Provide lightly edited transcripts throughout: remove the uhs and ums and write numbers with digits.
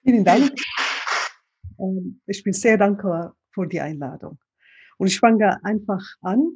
Vielen Dank. Ich bin sehr dankbar für die Einladung. Und ich fange einfach an.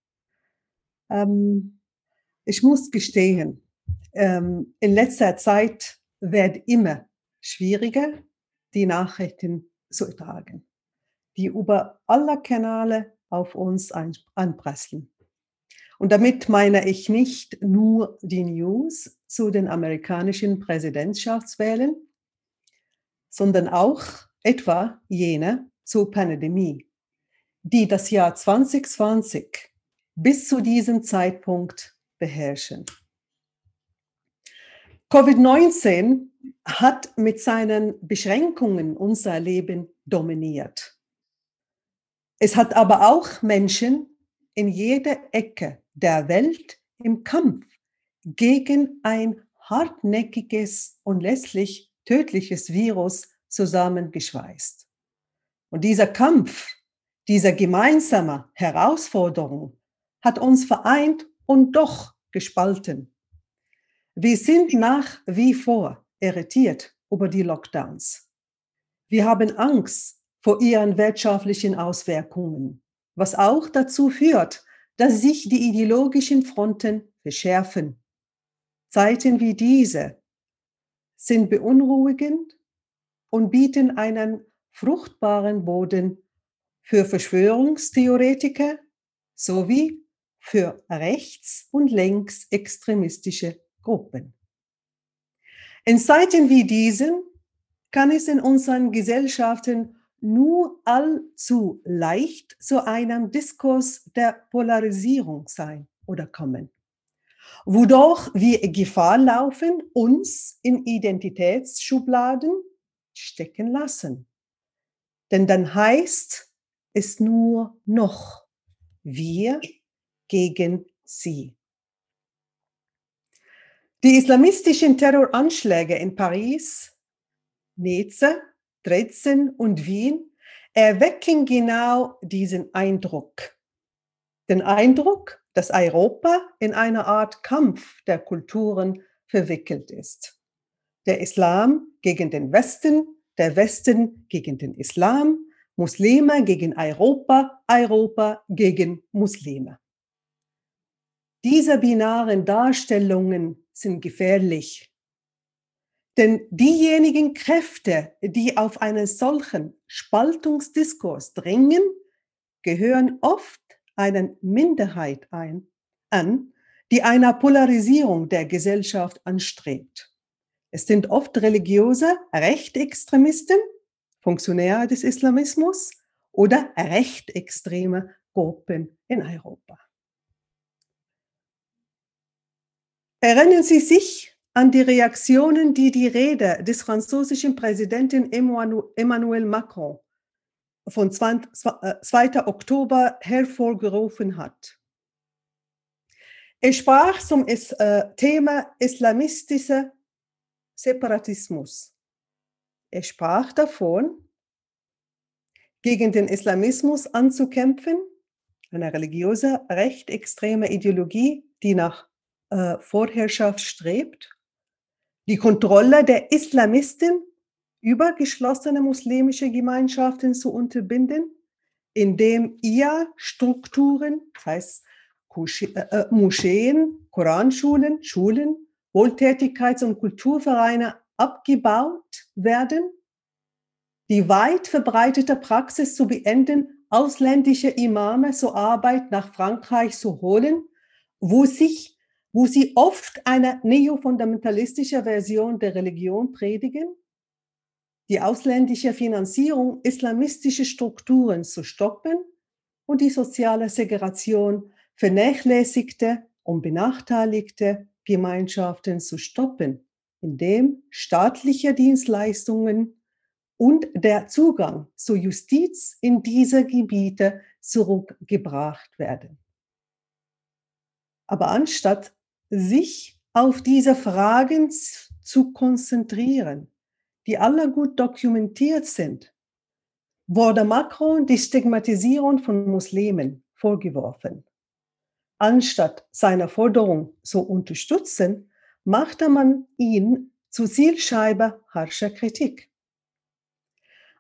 Ähm, Ich muss gestehen, in letzter Zeit wird immer schwieriger, die Nachrichten zu ertragen, die über alle Kanäle auf uns anprasseln. Und damit meine ich nicht nur die News zu den amerikanischen Präsidentschaftswahlen, sondern auch etwa jene zur Pandemie, die das Jahr 2020 bis zu diesem Zeitpunkt beherrschen. Covid-19 hat mit seinen Beschränkungen unser Leben dominiert. Es hat aber auch Menschen in jeder Ecke der Welt im Kampf gegen ein hartnäckiges und letztlich tödliches Virus zusammengeschweißt. Und dieser Kampf, diese gemeinsame Herausforderung hat uns vereint und doch gespalten. Wir sind nach wie vor irritiert über die Lockdowns. Wir haben Angst vor ihren wirtschaftlichen Auswirkungen, was auch dazu führt, dass sich die ideologischen Fronten verschärfen. Zeiten wie diese sind beunruhigend und bieten einen fruchtbaren Boden für Verschwörungstheoretiker sowie für rechts- und linksextremistische Gruppen. In Zeiten wie diesen kann es in unseren Gesellschaften nur allzu leicht zu einem Diskurs der Polarisierung sein oder kommen, wodurch wir Gefahr laufen, uns in Identitätsschubladen stecken lassen. Denn dann heißt es nur noch wir gegen sie. Die islamistischen Terroranschläge in Paris, Nizza, Dresden und Wien erwecken genau diesen Eindruck. Den Eindruck, dass Europa in einer Art Kampf der Kulturen verwickelt ist. Der Islam gegen den Westen, der Westen gegen den Islam, Muslime gegen Europa, Europa gegen Muslime. Diese binaren Darstellungen sind gefährlich. Denn diejenigen Kräfte, die auf einen solchen Spaltungsdiskurs dringen, gehören oft einer Minderheit an, die einer Polarisierung der Gesellschaft anstrebt. Es sind oft religiöse Rechtsextremisten, Funktionäre des Islamismus oder rechtsextreme Gruppen in Europa. Erinnern Sie sich an die Reaktionen, die die Rede des französischen Präsidenten Emmanuel Macron von 2. Oktober hervorgerufen hat. Er sprach zum Thema islamistischer Separatismus. Er sprach davon, gegen den Islamismus anzukämpfen, eine religiöse, rechtsextreme Ideologie, die nach Vorherrschaft strebt, die Kontrolle der Islamisten über geschlossene muslimische Gemeinschaften zu unterbinden, indem ihr Strukturen, das heißt Moscheen, Koranschulen, Schulen, Wohltätigkeits- und Kulturvereine abgebaut werden, die weit verbreitete Praxis zu beenden, ausländische Imame zur Arbeit nach Frankreich zu holen, wo sie oft eine neofundamentalistische Version der Religion predigen, die ausländische Finanzierung islamistischer Strukturen zu stoppen und die soziale Segregation vernachlässigte und benachteiligte Gemeinschaften zu stoppen, indem staatliche Dienstleistungen und der Zugang zur Justiz in diese Gebiete zurückgebracht werden. Aber anstatt sich auf diese Fragen zu konzentrieren, die alle gut dokumentiert sind, wurde Macron die Stigmatisierung von Muslimen vorgeworfen. Anstatt seine Forderung zu unterstützen, machte man ihn zur Zielscheibe harscher Kritik.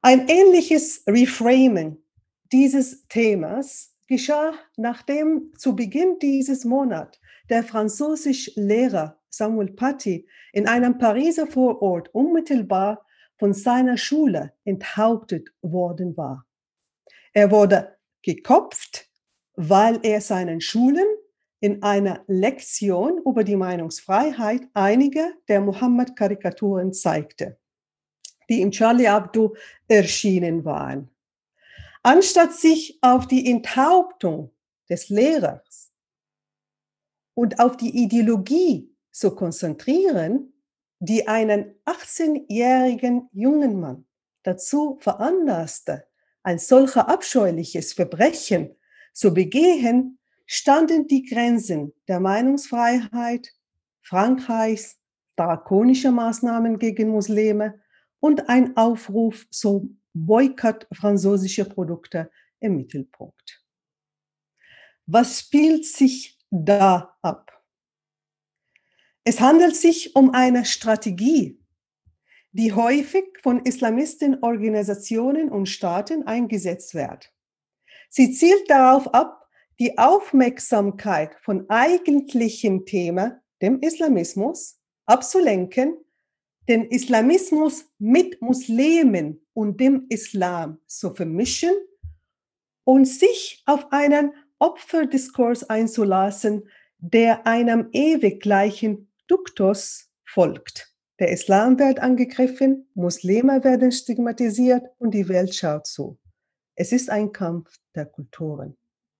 Ein ähnliches Reframing dieses Themas geschah, nachdem zu Beginn dieses Monats der Französischlehrer Samuel Paty in einem Pariser Vorort unmittelbar von seiner Schule enthauptet worden war. Er wurde gekopft, weil er seinen Schulen in einer Lektion über die Meinungsfreiheit einige der Mohammed-Karikaturen zeigte, die im Charlie Hebdo erschienen waren. Anstatt sich auf die Enthauptung des Lehrers und auf die Ideologie zu konzentrieren, die einen 18-jährigen jungen Mann dazu veranlasste, ein solcher abscheuliches Verbrechen zu begehen, standen die Grenzen der Meinungsfreiheit, Frankreichs drakonische Maßnahmen gegen Muslime und ein Aufruf zum Boykott französischer Produkte im Mittelpunkt. Was spielt sich da ab? Es handelt sich um eine Strategie, die häufig von Islamistenorganisationen und Staaten eingesetzt wird. Sie zielt darauf ab, die Aufmerksamkeit von eigentlichem Thema, dem Islamismus, abzulenken, den Islamismus mit Muslimen und dem Islam zu vermischen und sich auf einen Opferdiskurs einzulassen, der einem ewig gleichen Duktus folgt. Der Islam wird angegriffen, Muslime werden stigmatisiert und die Welt schaut zu. Es ist ein Kampf der Kulturen.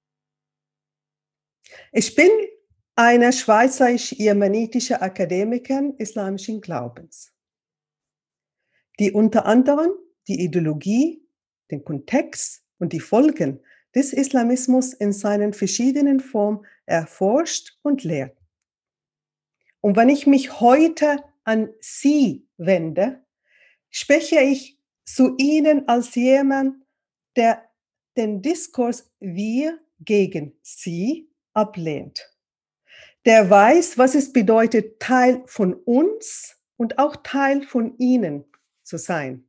Ich bin eine schweizerisch-jemenitische Akademikerin islamischen Glaubens, die unter anderem die Ideologie, den Kontext und die Folgen des Islamismus in seinen verschiedenen Formen erforscht und lehrt. Und wenn ich mich heute an Sie wende, spreche ich zu Ihnen als jemand, der den Diskurs wir gegen Sie ablehnt, der weiß, was es bedeutet, Teil von uns und auch Teil von Ihnen zu sein.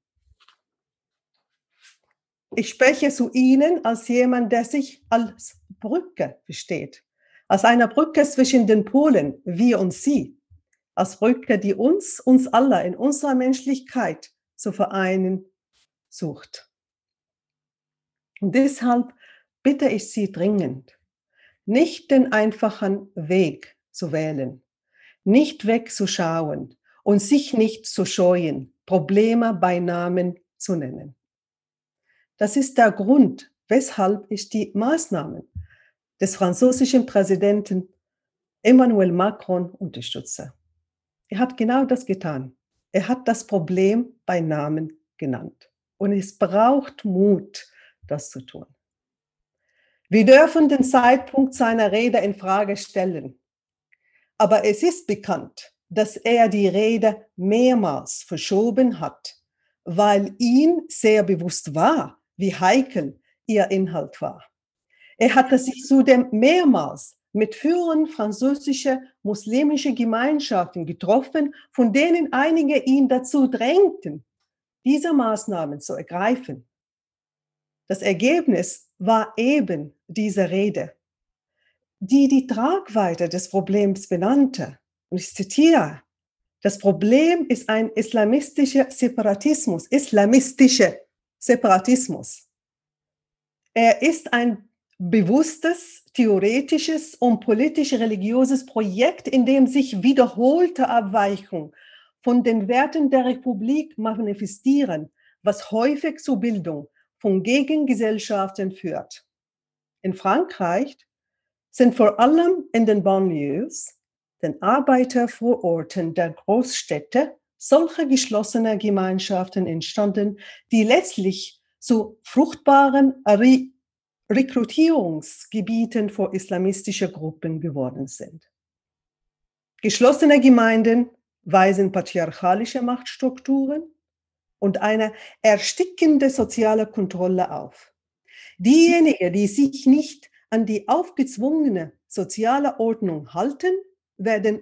Ich spreche zu Ihnen als jemand, der sich als Brücke versteht, als eine Brücke zwischen den Polen, wir und Sie, als Brücke, die uns alle in unserer Menschlichkeit zu vereinen sucht. Und deshalb bitte ich Sie dringend, nicht den einfachen Weg zu wählen, nicht wegzuschauen und sich nicht zu scheuen, Probleme bei Namen zu nennen. Das ist der Grund, weshalb ich die Maßnahmen des französischen Präsidenten Emmanuel Macron unterstütze. Er hat genau das getan. Er hat das Problem bei Namen genannt. Und es braucht Mut, das zu tun. Wir dürfen den Zeitpunkt seiner Rede in Frage stellen. Aber es ist bekannt, dass er die Rede mehrmals verschoben hat, weil ihm sehr bewusst war, wie heikel ihr Inhalt war. Er hatte sich zudem mehrmals mit führenden französischen muslimischen Gemeinschaften getroffen, von denen einige ihn dazu drängten, diese Maßnahmen zu ergreifen. Das Ergebnis war eben diese Rede, die die Tragweite des Problems benannte. Und ich zitiere, das Problem ist ein islamistischer Separatismus. Er ist ein bewusstes, theoretisches und politisch-religiöses Projekt, in dem sich wiederholte Abweichungen von den Werten der Republik manifestieren, was häufig zur Bildung von Gegengesellschaften führt. In Frankreich sind vor allem in den Banlieues, den Arbeitervororten der Großstädte, solche geschlossene Gemeinschaften entstanden, die letztlich zu fruchtbaren Rekrutierungsgebieten für islamistische Gruppen geworden sind. Geschlossene Gemeinden weisen patriarchalische Machtstrukturen und eine erstickende soziale Kontrolle auf. Diejenigen, die sich nicht an die aufgezwungene soziale Ordnung halten, werden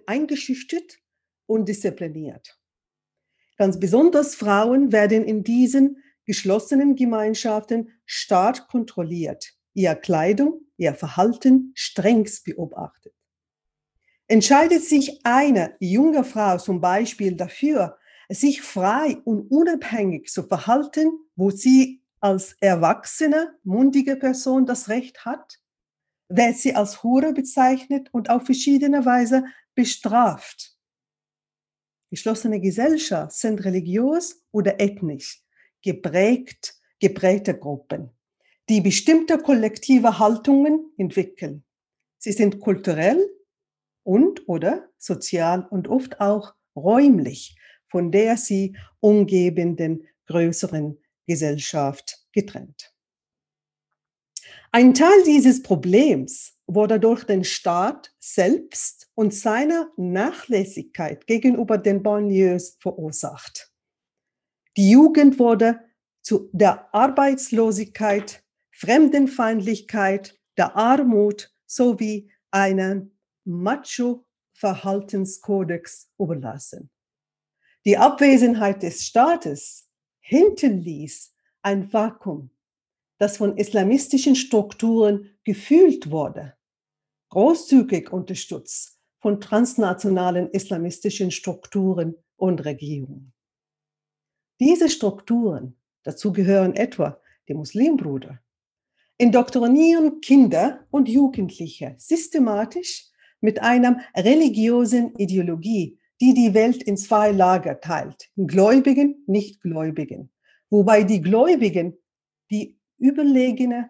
eingeschüchtert und diszipliniert. Ganz besonders Frauen werden in diesen geschlossenen Gemeinschaften stark kontrolliert, ihre Kleidung, ihr Verhalten strengst beobachtet. Entscheidet sich eine junge Frau zum Beispiel dafür, sich frei und unabhängig zu verhalten, wo sie als erwachsene, mundige Person das Recht hat, wird sie als Hure bezeichnet und auf verschiedene Weise bestraft. Geschlossene Gesellschaften sind religiös oder ethnisch geprägte Gruppen, die bestimmte kollektive Haltungen entwickeln. Sie sind kulturell und oder sozial und oft auch räumlich von der sie umgebenden größeren Gesellschaft getrennt. Ein Teil dieses Problems wurde durch den Staat selbst und seine Nachlässigkeit gegenüber den Banlieues verursacht. Die Jugend wurde zu der Arbeitslosigkeit, Fremdenfeindlichkeit, der Armut sowie einem Macho-Verhaltenskodex überlassen. Die Abwesenheit des Staates hinterließ ein Vakuum, das von islamistischen Strukturen gefüllt wurde, großzügig unterstützt von transnationalen islamistischen Strukturen und Regierungen. Diese Strukturen, dazu gehören etwa die Muslimbrüder, indoktrinieren Kinder und Jugendliche systematisch mit einer religiösen Ideologie, die die Welt in zwei Lager teilt, Gläubigen, Nichtgläubigen, wobei die Gläubigen die überlegene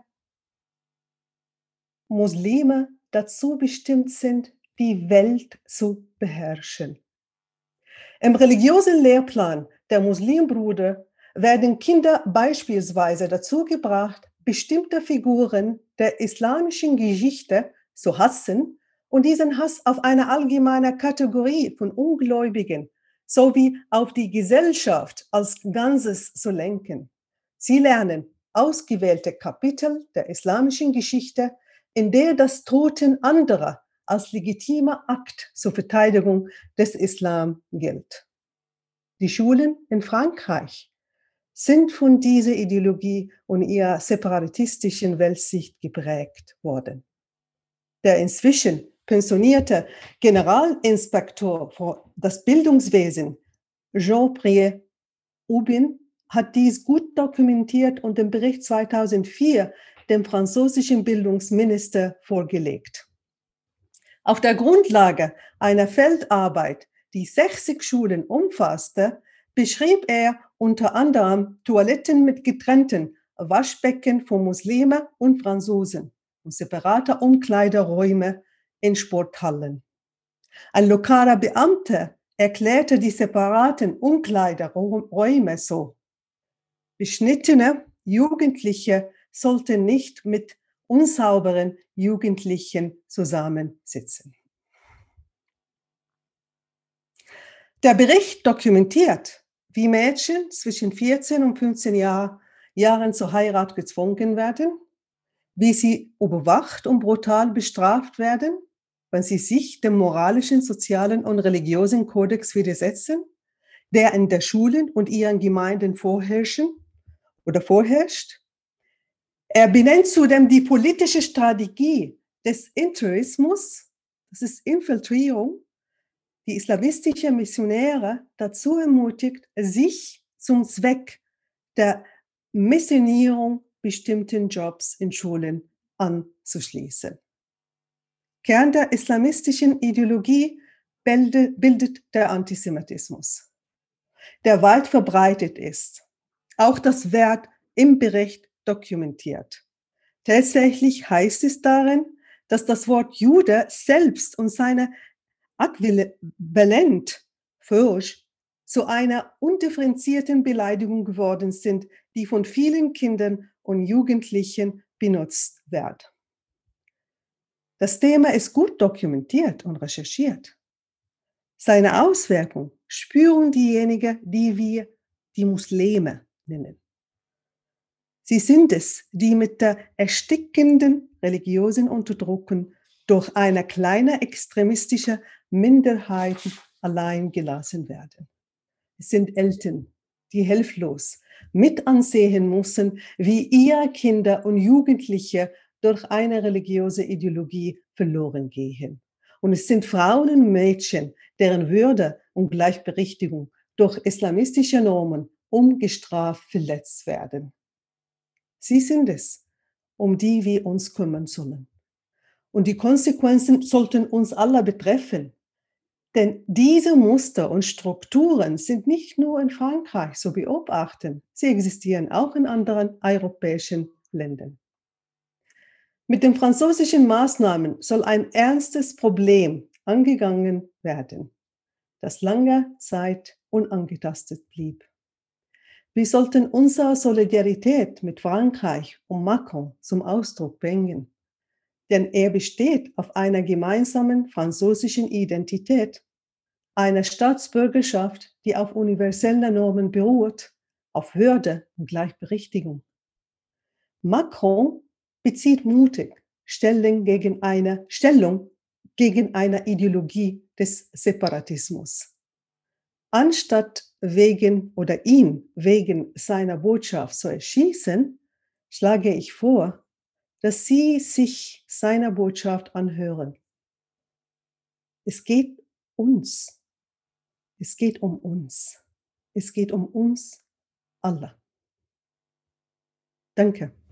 Muslime dazu bestimmt sind, die Welt zu beherrschen. Im religiösen Lehrplan der Muslimbrüder werden Kinder beispielsweise dazu gebracht, bestimmte Figuren der islamischen Geschichte zu hassen und diesen Hass auf eine allgemeine Kategorie von Ungläubigen sowie auf die Gesellschaft als Ganzes zu lenken. Sie lernen ausgewählte Kapitel der islamischen Geschichte, in der das Töten anderer als legitimer Akt zur Verteidigung des Islam gilt. Die Schulen in Frankreich sind von dieser Ideologie und ihrer separatistischen Weltsicht geprägt worden. Der inzwischen pensionierte Generalinspektor für das Bildungswesen, Jean-Pierre Aubin, hat dies gut dokumentiert und im Bericht 2004 dem französischen Bildungsminister vorgelegt. Auf der Grundlage einer Feldarbeit, die 60 Schulen umfasste, beschrieb er unter anderem Toiletten mit getrennten Waschbecken für Muslime und Franzosen und separate Umkleideräume in Sporthallen. Ein lokaler Beamter erklärte die separaten Umkleideräume so: Beschnittene Jugendliche sollten nicht mit unsauberen Jugendlichen zusammensitzen. Der Bericht dokumentiert, wie Mädchen zwischen 14 und 15 Jahren zur Heirat gezwungen werden, wie sie überwacht und brutal bestraft werden, wenn sie sich dem moralischen, sozialen und religiösen Kodex widersetzen, der in der Schulen und ihren Gemeinden vorherrscht. Er benennt zudem die politische Strategie des Interismus, das ist Infiltrierung, die islamistische Missionäre dazu ermutigt, sich zum Zweck der Missionierung bestimmten Jobs in Schulen anzuschließen. Kern der islamistischen Ideologie bildet der Antisemitismus, der weit verbreitet ist. Auch das wird im Bericht dokumentiert. Tatsächlich heißt es darin, dass das Wort Jude selbst und seine Äquivalent Furcht zu einer undifferenzierten Beleidigung geworden sind, die von vielen Kindern und Jugendlichen benutzt wird. Das Thema ist gut dokumentiert und recherchiert. Seine Auswirkungen spüren diejenigen, die wir die Muslime nennen. Sie sind es, die mit der erstickenden religiösen Unterdrückung durch eine kleine extremistische Minderheit allein gelassen werden. Es sind Eltern, die hilflos mit ansehen müssen, wie ihre Kinder und Jugendliche durch eine religiöse Ideologie verloren gehen. Und es sind Frauen und Mädchen, deren Würde und Gleichberechtigung durch islamistische Normen ungestraft verletzt werden. Sie sind es, um die wir uns kümmern sollen. Und die Konsequenzen sollten uns alle betreffen. Denn diese Muster und Strukturen sind nicht nur in Frankreich zu beobachten, sie existieren auch in anderen europäischen Ländern. Mit den französischen Maßnahmen soll ein ernstes Problem angegangen werden, das lange Zeit unangetastet blieb. Wir sollten unsere Solidarität mit Frankreich und Macron zum Ausdruck bringen, denn er besteht auf einer gemeinsamen französischen Identität, einer Staatsbürgerschaft, die auf universellen Normen beruht, auf Würde und Gleichberechtigung. Macron bezieht mutig Stellung gegen eine Ideologie des Separatismus. Anstatt ihn wegen seiner Botschaft zu erschießen, schlage ich vor, dass Sie sich seiner Botschaft anhören. Es geht uns. Es geht um uns. Es geht um uns alle. Danke.